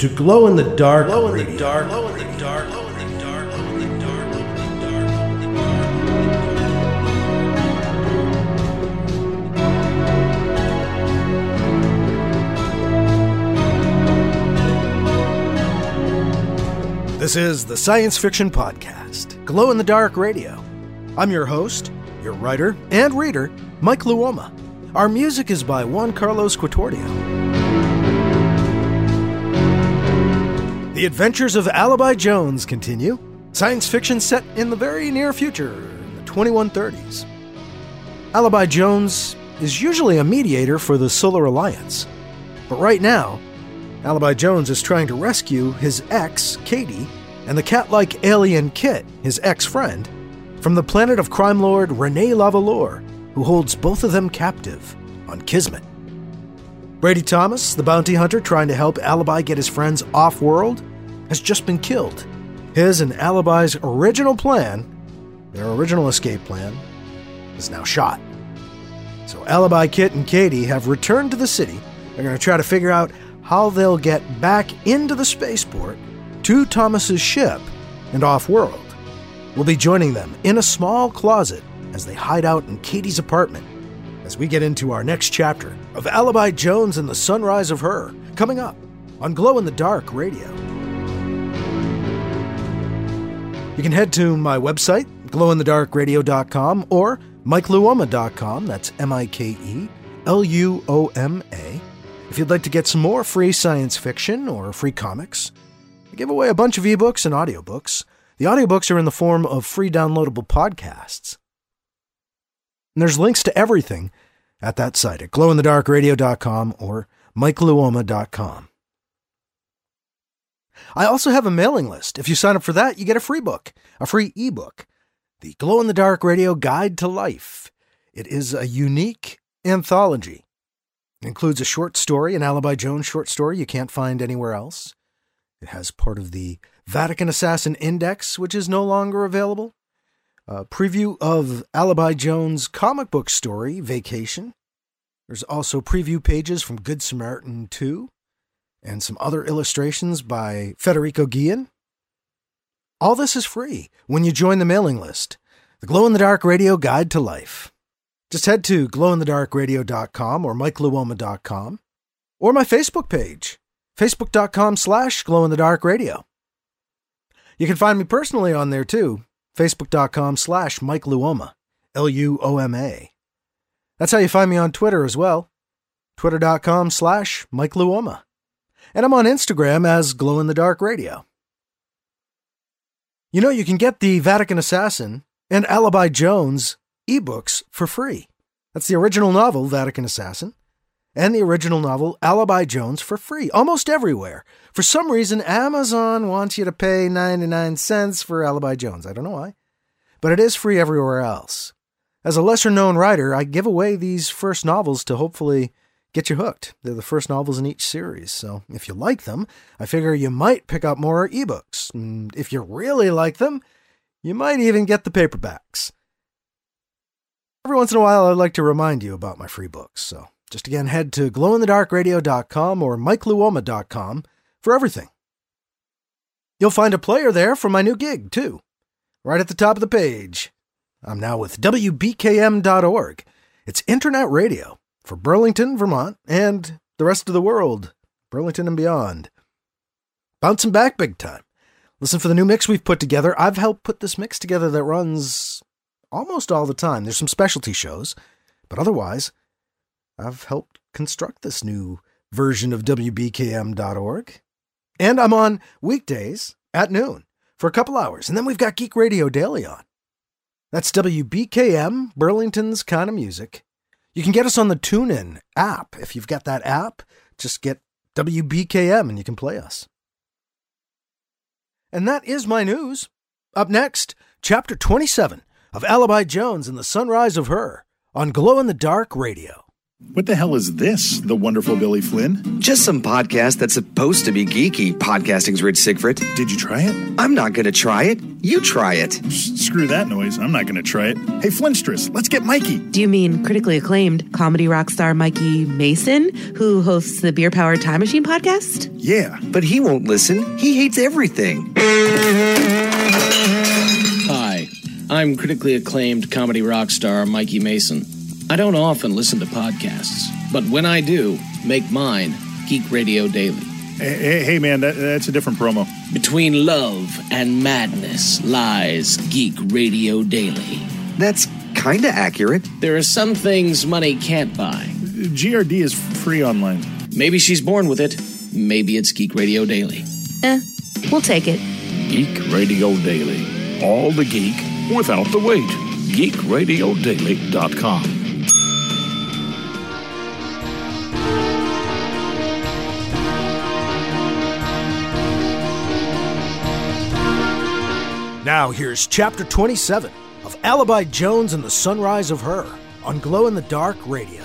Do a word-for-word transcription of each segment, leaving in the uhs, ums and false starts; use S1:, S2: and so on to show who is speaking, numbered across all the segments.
S1: to Glow in the Dark
S2: Glow in
S1: Radio.
S2: the dark, glow in the dark, glow in the dark, glow in the dark, glow in the dark, glow in
S3: the dark. This is the Science Fiction Podcast, Glow in the Dark Radio. I'm your host, your writer and reader, Mike Luoma. Our music is by Juan Carlos Quatordio. The adventures of Alibi Jones continue. Science fiction set in the very near future, in the twenty-one thirties. Alibi Jones is usually a mediator for the Solar Alliance. But right now, Alibi Jones is trying to rescue his ex, Katie, and the cat-like alien Kit, his ex-friend, from the planet of crime lord Rene Lavalore, who holds both of them captive on Kismet. Brady Thomas, the bounty hunter trying to help Alibi get his friends off-world, has just been killed. His and Alibi's original plan, their original escape plan, is now shot. So Alibi, Kit, and Katie have returned to the city. They're going to try to figure out how they'll get back into the spaceport to Thomas's ship and off-world. We'll be joining them in a small closet as they hide out in Katie's apartment as we get into our next chapter of Alibi Jones and the Sunrise of Her, coming up on Glow in the Dark Radio. You can head to my website, glow in the dark radio dot com, or mike luoma dot com, that's M I K E L U O M A, if you'd like to get some more free science fiction or free comics. I give away a bunch of ebooks and audiobooks. The audiobooks are in the form of free downloadable podcasts. And there's links to everything at that site at glow in the dark radio dot com or mike luoma dot com. I also have a mailing list. If you sign up for that, you get a free book, a free ebook, The Glow in the Dark Radio Guide to Life. It is a unique anthology. It includes a short story, an Alibi Jones short story you can't find anywhere else. It has part of the Vatican Assassin Index, which is no longer available. A preview of Alibi Jones' comic book story, Vacation. There's also preview pages from Good Samaritan two, and some other illustrations by Federico Guillen. All this is free when you join the mailing list, the Glow in the Dark Radio Guide to Life. Just head to glow in the dark radio dot com or mike luoma dot com, or my Facebook page, facebook dot com slash glow in the dark radio. You can find me personally on there too, facebook dot com slash Mike Luoma, L U O M A. That's how you find me on Twitter as well, twitter dot com slash Mike Luoma. And I'm on Instagram as Glow in the Dark Radio. You know, you can get the Vatican Assassin and Alibi Jones ebooks for free. That's the original novel, Vatican Assassin, and the original novel, Alibi Jones, for free, almost everywhere. For some reason, Amazon wants you to pay ninety-nine cents for Alibi Jones. I don't know why, but it is free everywhere else. As a lesser-known writer, I give away these first novels to hopefully get you hooked. They're the first novels in each series, so if you like them, I figure you might pick up more ebooks. And if you really like them, you might even get the paperbacks. Every once in a while, I'd like to remind you about my free books, so just again, head to glow in the dark radio dot com or mike luoma dot com for everything. You'll find a player there for my new gig, too, right at the top of the page. I'm now with W B K M dot org. It's internet radio for Burlington, Vermont, and the rest of the world, Burlington and beyond. Bouncing back big time. Listen for the new mix we've put together. I've helped put this mix together that runs almost all the time. There's some specialty shows, but otherwise, I've helped construct this new version of W B K M dot org. And I'm on weekdays at noon for a couple hours, and then we've got Geek Radio Daily on. That's W B K M, Burlington's Kind of Music. You can get us on the TuneIn app. If you've got that app, just get W B K M and you can play us. And that is my news. Up next, Chapter twenty-seven of Alibi Jones and the Sunrise of Her on Glow in the Dark Radio.
S1: What the hell is this, The Wonderful Billy Flynn?
S4: Just some podcast that's supposed to be geeky. Podcasting's Rich Siegfried.
S1: Did you try it?
S4: I'm not going to try it. You try it.
S1: S- screw that noise. I'm not going to try it. Hey, Flintstress, let's get Mikey.
S5: Do you mean critically acclaimed comedy rock star Mikey Mason, who hosts the Beer Powered Time Machine podcast?
S1: Yeah.
S4: But he won't listen. He hates everything.
S6: Hi, I'm critically acclaimed comedy rock star Mikey Mason. I don't often listen to podcasts, but when I do, make mine Geek Radio Daily.
S1: Hey, hey, hey man, that, that's a different promo.
S6: Between love and madness lies Geek Radio Daily.
S4: That's kinda accurate.
S6: There are some things money can't buy.
S1: G R D is free online.
S6: Maybe she's born with it. Maybe it's Geek Radio Daily.
S5: Eh, we'll take it.
S7: Geek Radio Daily. All the geek without the wait. geek radio daily dot com.
S3: Now here's Chapter twenty-seven of Alibi Jones and the Sunrise of Her on Glow in the Dark Radio.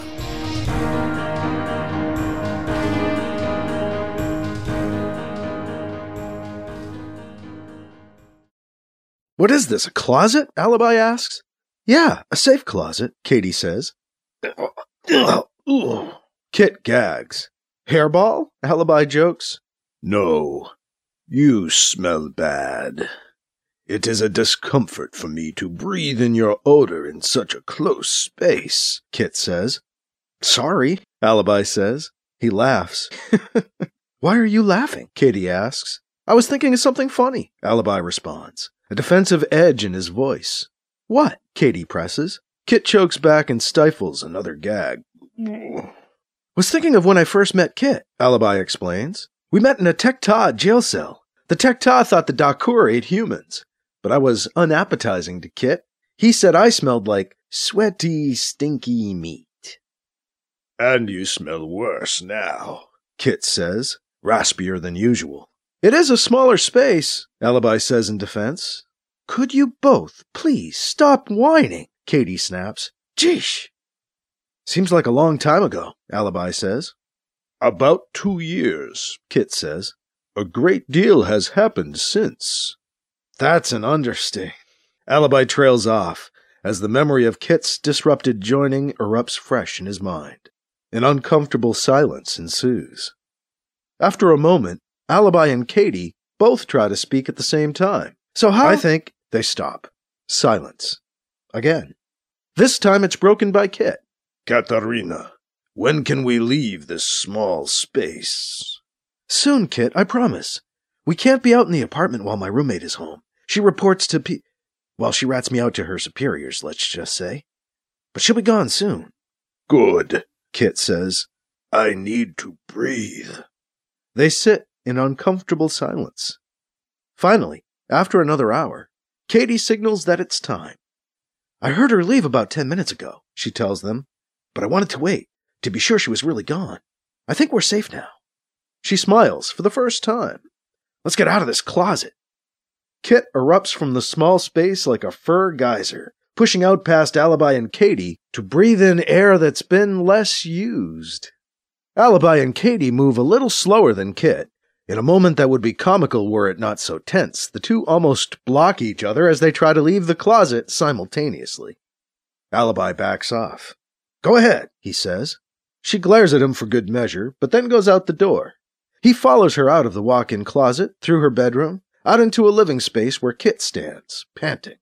S3: What is this, a closet? Alibi asks. Yeah, a safe closet, Katie says. Kit gags. Hairball? Alibi jokes. No, you smell bad. It is a discomfort for me to breathe in your odor in such a close space, Kit says. Sorry, Alibi says. He laughs. Why are you laughing? Katie asks. I was thinking of something funny, Alibi responds, a defensive edge in his voice. What? Katie presses. Kit chokes back and stifles another gag. Was thinking of when I first met Kit, Alibi explains. We met in a Tech-Ta jail cell. The Tech-Ta thought the Dakur ate humans, but I was unappetizing to Kit. He said I smelled like sweaty, stinky meat. And you smell worse now, Kit says, raspier than usual. It is a smaller space, Alibi says in defense. Could you both please stop whining? Katie snaps. Jeesh. Seems like a long time ago, Alibi says. About two years, Kit says. A great deal has happened since. That's an understatement. Alibi trails off as the memory of Kit's disrupted joining erupts fresh in his mind. An uncomfortable silence ensues. After a moment, Alibi and Katie both try to speak at the same time. So how? I think they stop. Silence. Again. This time it's broken by Kit. Katarina, when can we leave this small space? Soon, Kit, I promise. We can't be out in the apartment while my roommate is home. She reports to P... Well, she rats me out to her superiors, let's just say. But she'll be gone soon. Good, Kit says. I need to breathe. They sit in uncomfortable silence. Finally, after another hour, Katie signals that it's time. I heard her leave about ten minutes ago, she tells them, but I wanted to wait, to be sure she was really gone. I think we're safe now. She smiles for the first time. Let's get out of this closet. Kit erupts from the small space like a fur geyser, pushing out past Alibi and Katie to breathe in air that's been less used. Alibi and Katie move a little slower than Kit. In a moment that would be comical were it not so tense, the two almost block each other as they try to leave the closet simultaneously. Alibi backs off. Go ahead, he says. She glares at him for good measure, but then goes out the door. He follows her out of the walk-in closet, through her bedroom, out into a living space where Kit stands, panting.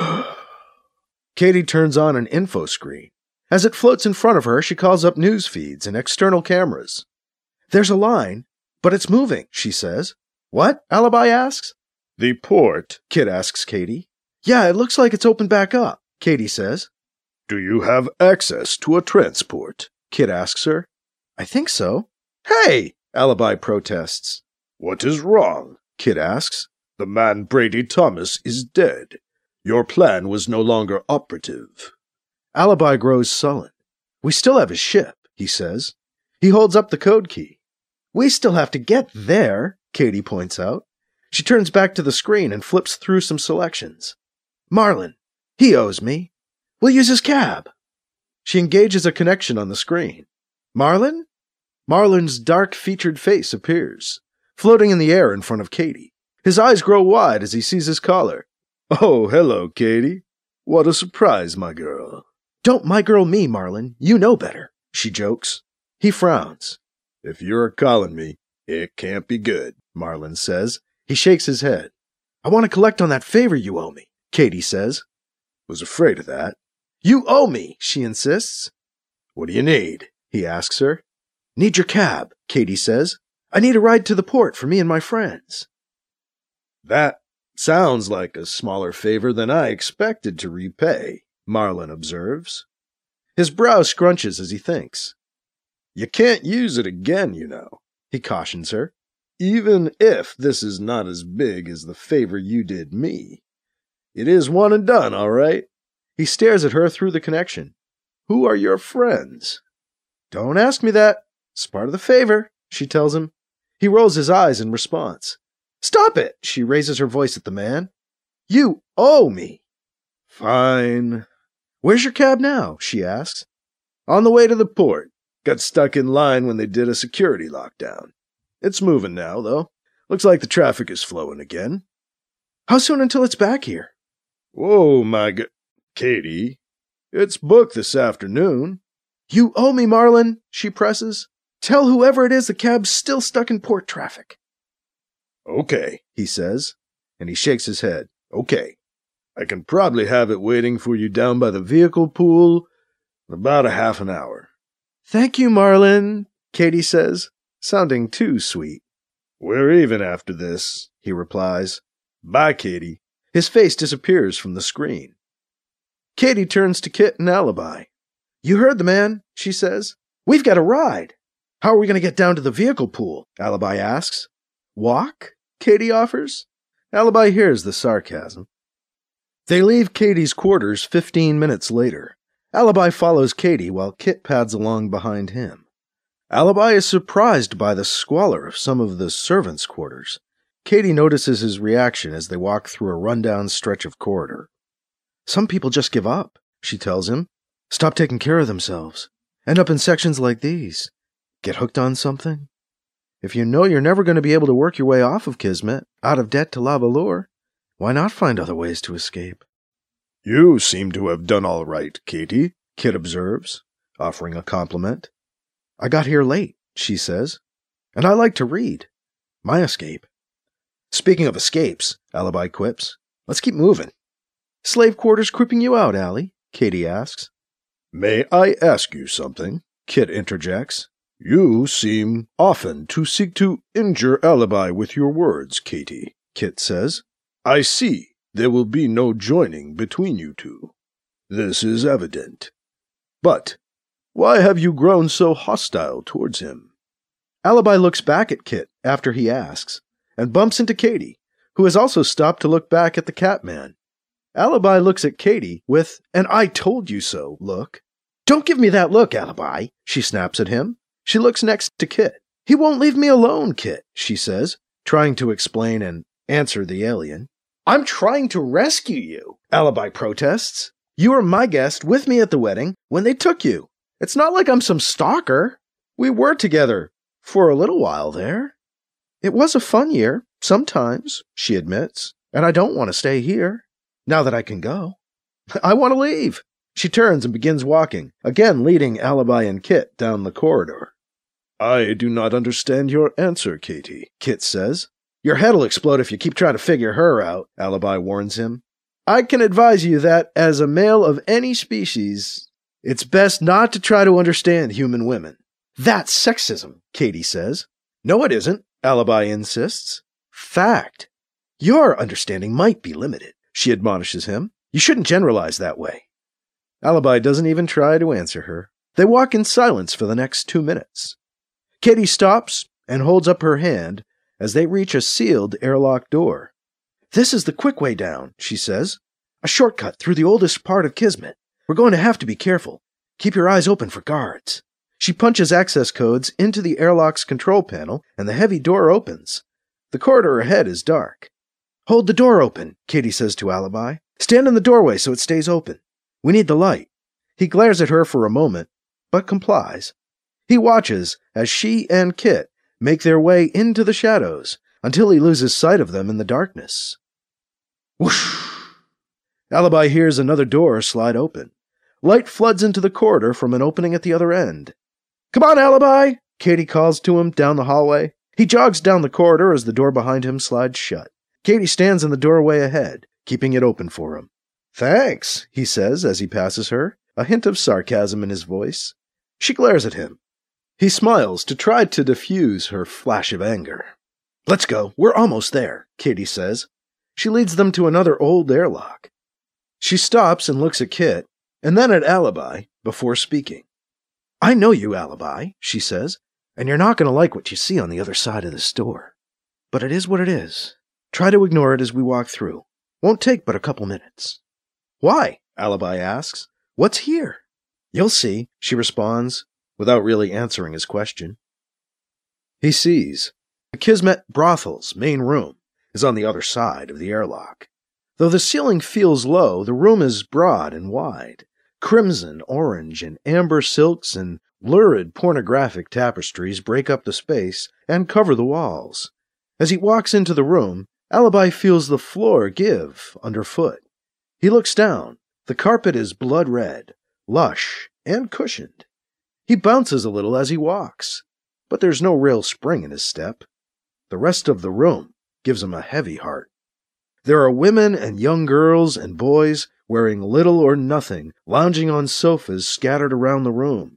S3: Katie turns on an info screen. As it floats in front of her, she calls up news feeds and external cameras. There's a line, but it's moving, she says. What? Alibi asks. The port, Kit asks Katie. Yeah, it looks like it's opened back up, Katie says. Do you have access to a transport? Kit asks her. I think so. Hey! Alibi protests. What is wrong? Kit asks. The man Brady Thomas is dead. Your plan was no longer operative. Alibi grows sullen. We still have his ship, he says. He holds up the code key. We still have to get there, Katie points out. She turns back to the screen and flips through some selections. Marlin. He owes me. We'll use his cab. She engages a connection on the screen. Marlon? Marlon's dark-featured face appears, floating in the air in front of Katie. His eyes grow wide as he sees his caller. Oh, hello, Katie. What a surprise, my girl. Don't my girl me, Marlon. You know better, she jokes. He frowns. If you're calling me, it can't be good, Marlon says. He shakes his head. I want to collect on that favor you owe me, Katie says. Was afraid of that. You owe me, she insists. What do you need? He asks her. Need your cab, Katie says. I need a ride to the port for me and my friends. That sounds like a smaller favor than I expected to repay, Marlon observes. His brow scrunches as he thinks. You can't use it again, you know, he cautions her. Even if this is not as big as the favor you did me. It is one and done, all right? He stares at her through the connection. Who are your friends? Don't ask me that. It's part of the favor, she tells him. He rolls his eyes in response. Stop it, she raises her voice at the man. You owe me. Fine. Where's your cab now, she asks. On the way to the port. Got stuck in line when they did a security lockdown. It's moving now, though. Looks like the traffic is flowing again. How soon until it's back here? Whoa, my g- Katie. It's booked this afternoon. You owe me, Marlon, she presses. Tell whoever it is the cab's still stuck in port traffic. Okay, he says, and he shakes his head. Okay. I can probably have it waiting for you down by the vehicle pool in about a half an hour. Thank you, Marlon, Katie says, sounding too sweet. We're even after this, he replies. Bye, Katie. His face disappears from the screen. Katie turns to Kit and Alibi. You heard the man, she says. We've got a ride. How are we going to get down to the vehicle pool? Alibi asks. Walk? Katie offers. Alibi hears the sarcasm. They leave Katie's quarters fifteen minutes later. Alibi follows Katie while Kit pads along behind him. Alibi is surprised by the squalor of some of the servants' quarters. Katie notices his reaction as they walk through a rundown stretch of corridor. Some people just give up, she tells him. Stop taking care of themselves. End up in sections like these. Get hooked on something. If you know you're never going to be able to work your way off of Kismet, out of debt to La Valor, why not find other ways to escape? You seem to have done all right, Katie, Kit observes, offering a compliment. I got here late, she says, and I like to read. My escape. Speaking of escapes, Alibi quips, let's keep moving. Slave quarters creeping you out, Allie? Katie asks. May I ask you something? Kit interjects. You seem often to seek to injure Alibi with your words, Katie, Kit says. I see there will be no joining between you two. This is evident. But why have you grown so hostile towards him? Alibi looks back at Kit after he asks, and bumps into Katie, who has also stopped to look back at the Catman. Alibi looks at Katie with an I told you so look. Don't give me that look, Alibi, she snaps at him. She looks next to Kit. He won't leave me alone, Kit, she says, trying to explain and answer the alien. I'm trying to rescue you, Alibi protests. You were my guest with me at the wedding when they took you. It's not like I'm some stalker. We were together for a little while there. It was a fun year, sometimes, she admits, and I don't want to stay here, now that I can go. I want to leave. She turns and begins walking, again leading Alibi and Kit down the corridor. I do not understand your answer, Katie, Kit says. Your head'll explode if you keep trying to figure her out, Alibi warns him. I can advise you that, as a male of any species, it's best not to try to understand human women. That's sexism, Katie says. No, it isn't, Alibi insists. Fact. Your understanding might be limited, she admonishes him. You shouldn't generalize that way. Alibi doesn't even try to answer her. They walk in silence for the next two minutes. Katie stops and holds up her hand as they reach a sealed airlock door. This is the quick way down, she says. A shortcut through the oldest part of Kismet. We're going to have to be careful. Keep your eyes open for guards. She punches access codes into the airlock's control panel, and the heavy door opens. The corridor ahead is dark. Hold the door open, Katie says to Alibi. Stand in the doorway so it stays open. We need the light. He glares at her for a moment, but complies. He watches as she and Kit make their way into the shadows until he loses sight of them in the darkness. Whoosh! Alibi hears another door slide open. Light floods into the corridor from an opening at the other end. "Come on, Alibi!" Katie calls to him down the hallway. He jogs down the corridor as the door behind him slides shut. Katie stands in the doorway ahead, keeping it open for him. "Thanks," he says as he passes her, a hint of sarcasm in his voice. She glares at him. He smiles to try to diffuse her flash of anger. "Let's go. We're almost there," Katie says. She leads them to another old airlock. She stops and looks at Kit, and then at Alibi, before speaking. "I know you, Alibi," she says, "and you're not going to like what you see on the other side of this door. But it is what it is. Try to ignore it as we walk through. Won't take but a couple minutes." "Why?" Alibi asks. "What's here?" "You'll see," she responds, without really answering his question. He sees. The Kismet Brothel's main room is on the other side of the airlock. Though the ceiling feels low, the room is broad and wide. Crimson, orange, and amber silks and lurid pornographic tapestries break up the space and cover the walls. As he walks into the room, Alibi feels the floor give underfoot. He looks down. The carpet is blood red, lush, and cushioned. He bounces a little as he walks, but there's no real spring in his step. The rest of the room gives him a heavy heart. There are women and young girls and boys wearing little or nothing, lounging on sofas scattered around the room.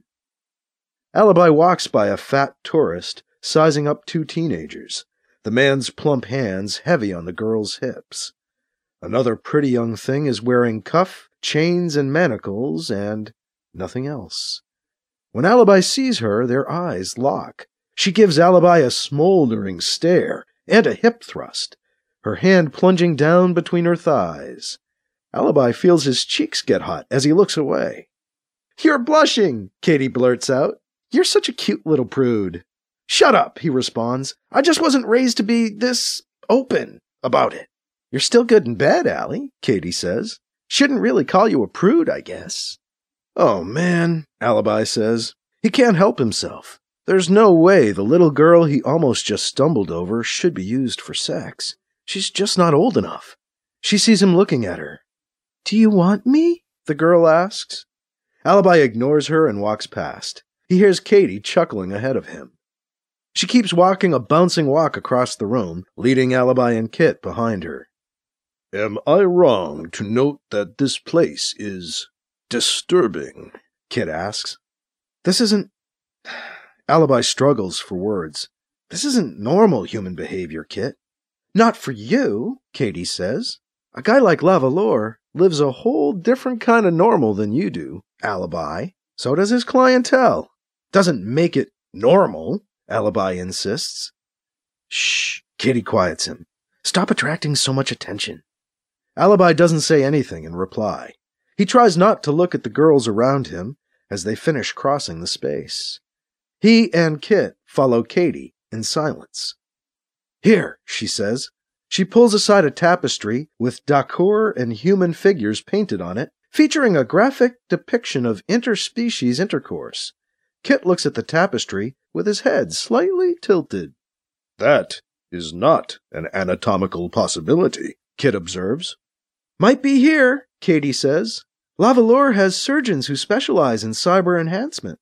S3: Alibi walks by a fat tourist sizing up two teenagers, the man's plump hands heavy on the girl's hips. Another pretty young thing is wearing cuff, chains, and manacles, and nothing else. When Alibi sees her, their eyes lock. She gives Alibi a smoldering stare and a hip thrust, her hand plunging down between her thighs. Alibi feels his cheeks get hot as he looks away. "You're blushing," Katie blurts out. "You're such a cute little prude." "Shut up," he responds. "I just wasn't raised to be this open about it." "You're still good in bed, Allie," Katie says. "Shouldn't really call you a prude, I guess." "Oh, man," Alibi says. He can't help himself. There's no way the little girl he almost just stumbled over should be used for sex. She's just not old enough. She sees him looking at her. "Do you want me?" the girl asks. Alibi ignores her and walks past. He hears Katie chuckling ahead of him. She keeps walking a bouncing walk across the room, leading Alibi and Kit behind her.
S7: "Am I wrong to note that this place is disturbing?"
S3: Kit asks. This isn't... Alibi struggles for words. "This isn't normal human behavior, Kit." "Not for you," Katie says. "A guy like Lavalor lives a whole different kind of normal than you do, Alibi. So does his clientele. Doesn't make it normal," Alibi insists. "Shh," Katie quiets him. "Stop attracting so much attention." Alibi doesn't say anything in reply. He tries not to look at the girls around him as they finish crossing the space. He and Kit follow Katie in silence. "Here," she says. She pulls aside a tapestry with Dacour and human figures painted on it, featuring a graphic depiction of interspecies intercourse. Kit looks at the tapestry with his head slightly tilted.
S7: "That is not an anatomical possibility," Kit observes.
S3: "Might be here," Katie says. "Lavalor has surgeons who specialize in cyber enhancement."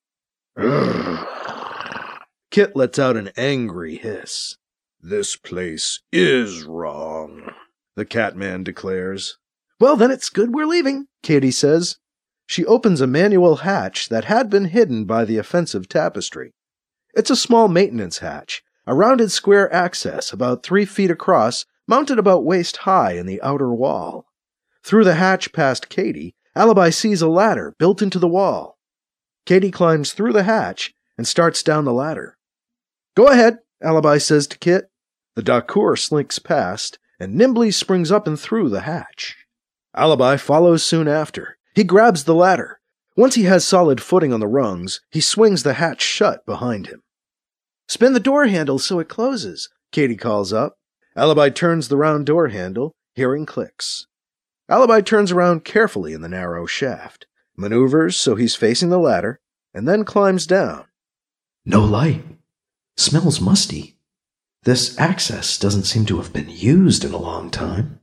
S3: Kit lets out an angry hiss.
S7: "This place is wrong," the Catman declares.
S3: "Well, then it's good we're leaving," Katie says. She opens a manual hatch that had been hidden by the offensive tapestry. It's a small maintenance hatch, a rounded square access about three feet across, mounted about waist high in the outer wall. Through the hatch past Katie, Alibi sees a ladder built into the wall. Katie climbs through the hatch and starts down the ladder. "Go ahead," Alibi says to Kit. The Dacour slinks past and nimbly springs up and through the hatch. Alibi follows soon after. He grabs the ladder. Once he has solid footing on the rungs, he swings the hatch shut behind him. "Spin the door handle so it closes," Katie calls up. Alibi turns the round door handle, hearing clicks. Alibi turns around carefully in the narrow shaft. maneuvers so he's facing the ladder, and then climbs down.
S8: No light. Smells musty. This access doesn't seem to have been used in a long time.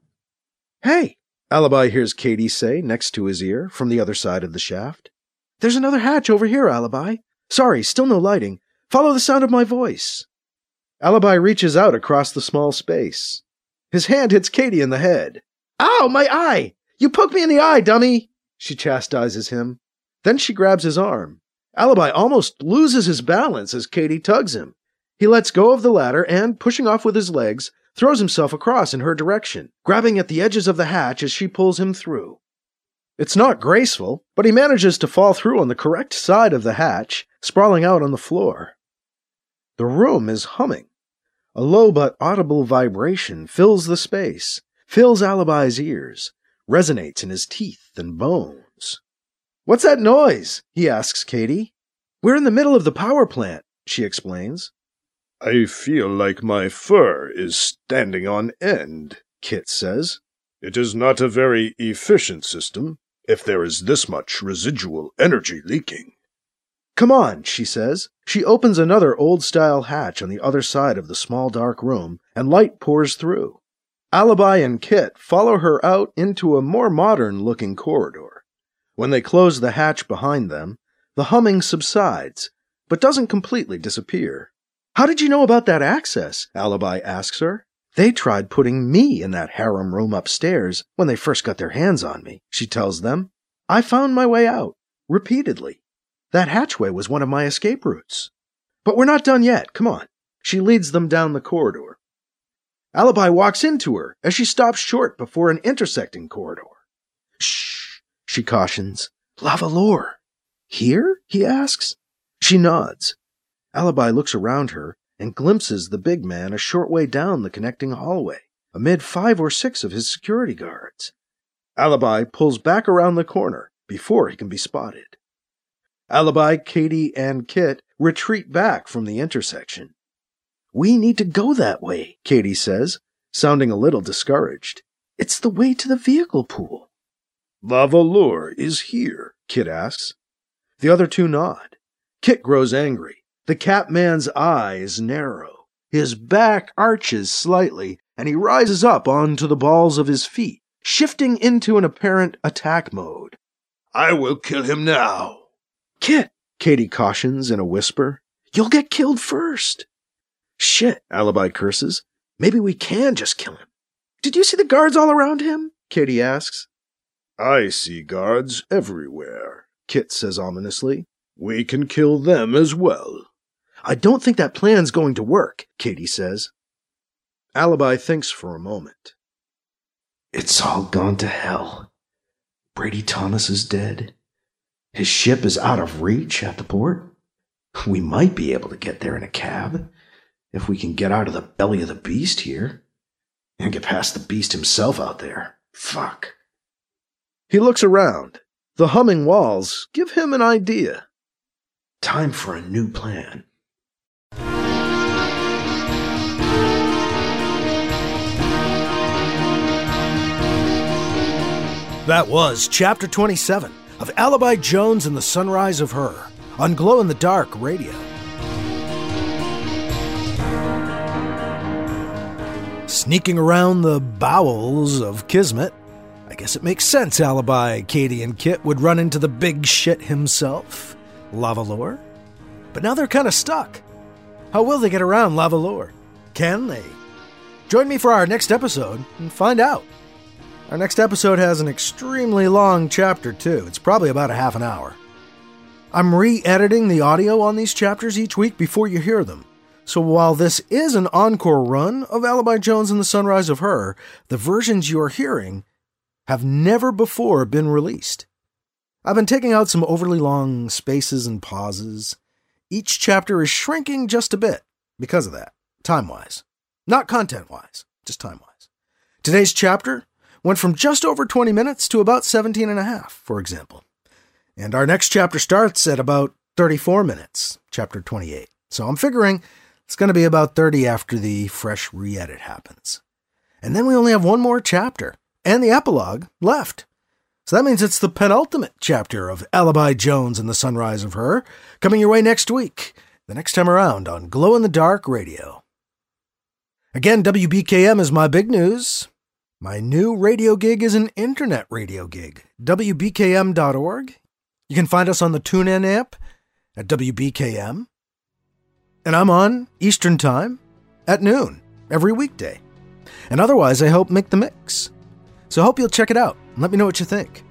S3: Hey, Alibi hears Katie say next to his ear from the other side of the shaft. There's another hatch over here, Alibi. Sorry, still no lighting. Follow the sound of my voice. Alibi reaches out across the small space. His hand hits Katie in the head. Ow, my eye! You poked me in the eye, dummy! She chastises him. Then she grabs his arm. Alibi almost loses his balance as Katie tugs him. He lets go of the ladder and, pushing off with his legs, throws himself across in her direction, grabbing at the edges of the hatch as she pulls him through. It's not graceful, but he manages to fall through on the correct side of the hatch, sprawling out on the floor. The room is humming. A low but audible vibration fills the space, fills Alibi's ears, resonates in his teeth and bones. What's that noise? He asks Katie. We're in the middle of the power plant, she explains.
S1: I feel like my fur is standing on end, Kit says. It is not a very efficient system, if there is this much residual energy leaking.
S3: Come on, she says. She opens another old-style hatch on the other side of the small dark room, and light pours through. Alibi and Kit follow her out into a more modern-looking corridor. When they close the hatch behind them, the humming subsides, but doesn't completely disappear. How did you know about that access? Alibi asks her. They tried putting me in that harem room upstairs when they first got their hands on me, she tells them. I found my way out, repeatedly. That hatchway was one of my escape routes. But we're not done yet, come on. She leads them down the corridor. Alibi walks into her as she stops short before an intersecting corridor. Shh, she cautions. Lavalore. Here? He asks. She nods. Alibi looks around her and glimpses the big man a short way down the connecting hallway, amid five or six of his security guards. Alibi pulls back around the corner before he can be spotted. Alibi, Katie, and Kit retreat back from the intersection. We need to go that way, Katie says, sounding a little discouraged. It's the way to the vehicle pool.
S1: Lavalore is here,
S3: Kit asks. The other two nod. Kit grows angry. The Catman's eyes narrow. His back arches slightly, and he rises up onto the balls of his feet, shifting into an apparent attack mode.
S1: I will kill him now.
S3: Kit, Katie cautions in a whisper. You'll get killed first. Shit, Alibi curses. Maybe we can just kill him. Did you see the guards all around him? Katie asks.
S1: I see guards everywhere, Kit says ominously. We can kill them as well.
S3: I don't think that plan's going to work, Katie says. Alibi thinks for a moment.
S8: It's all gone to hell. Brady Thomas is dead. His ship is out of reach at the port. We might be able to get there in a cab, if we can get out of the belly of the beast here, and get past the beast himself out there. Fuck.
S3: He looks around. The humming walls give him an idea.
S8: Time for a new plan.
S3: That was Chapter twenty-seven of Alibi Jones and the Sunrise of Her on Glow in the Dark Radio. Sneaking around the bowels of Kismet, I guess it makes sense Alibi, Katie, and Kit would run into the big shit himself, Lavalore. But now they're kind of stuck. How will they get around Lavalore? Can they? Join me for our next episode and find out. Our next episode has an extremely long chapter, too. It's probably about a half an hour. I'm re-editing the audio on these chapters each week before you hear them. So while this is an encore run of Alibi Jones and the Sunrise of Her, the versions you're hearing have never before been released. I've been taking out some overly long spaces and pauses. Each chapter is shrinking just a bit because of that, time-wise. Not content-wise, just time-wise. Today's chapter went from just over twenty minutes to about seventeen and a half, for example. And our next chapter starts at about thirty-four minutes, chapter twenty-eight. So I'm figuring it's going to be about thirty after the fresh re-edit happens. And then we only have one more chapter and the epilogue left. So that means it's the penultimate chapter of Alibi Jones and the Sunrise of Her, coming your way next week, the next time around on Glow in the Dark Radio. Again, W B K M is my big news. My new radio gig is an internet radio gig, W B K M dot org. You can find us on the TuneIn app at W B K M. And I'm on Eastern Time at noon every weekday. And otherwise, I help make the mix. So I hope you'll check it out and let me know what you think.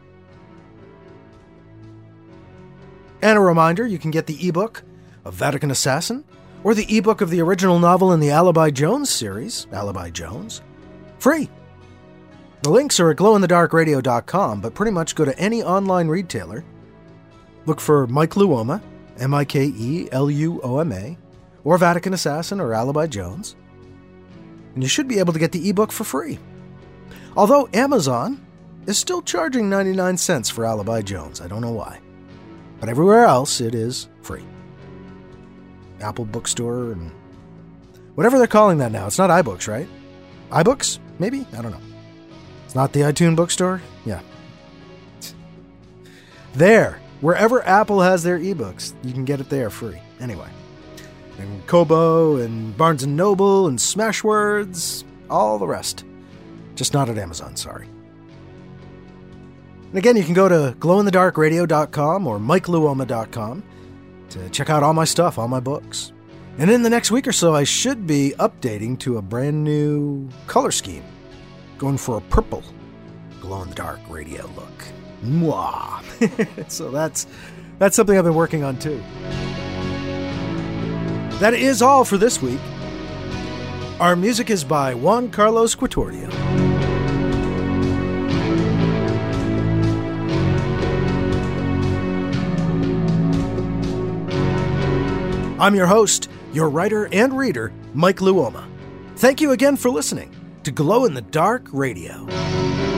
S3: And a reminder, you can get the ebook of Vatican Assassin or the ebook of the original novel in the Alibi Jones series, Alibi Jones, free. The links are at glow in the dark radio dot com, but pretty much go to any online retailer. Look for Mike Luoma, M I K E L U O M A, or Vatican Assassin or Alibi Jones, and you should be able to get the ebook for free. Although Amazon is still charging ninety-nine cents for Alibi Jones. I don't know why. But everywhere else, it is free. Apple Bookstore and whatever they're calling that now. It's not iBooks, right? iBooks? Maybe? I don't know. It's not the iTunes bookstore? Yeah. There. Wherever Apple has their ebooks, you can get it there free. Anyway. And Kobo and Barnes and Noble and Smashwords, all the rest. Just not at Amazon, sorry. And again, you can go to glow in the dark radio dot com or mike luoma dot com to check out all my stuff, all my books. And in the next week or so, I should be updating to a brand new color scheme. Going for a purple glow-in-the-dark radio look. Mwah! So that's, that's something I've been working on too. That is all for this week. Our music is by Juan Carlos Quatordio. I'm your host, your writer and reader, Mike Luoma. Thank you again for listening to Glow in the Dark Radio.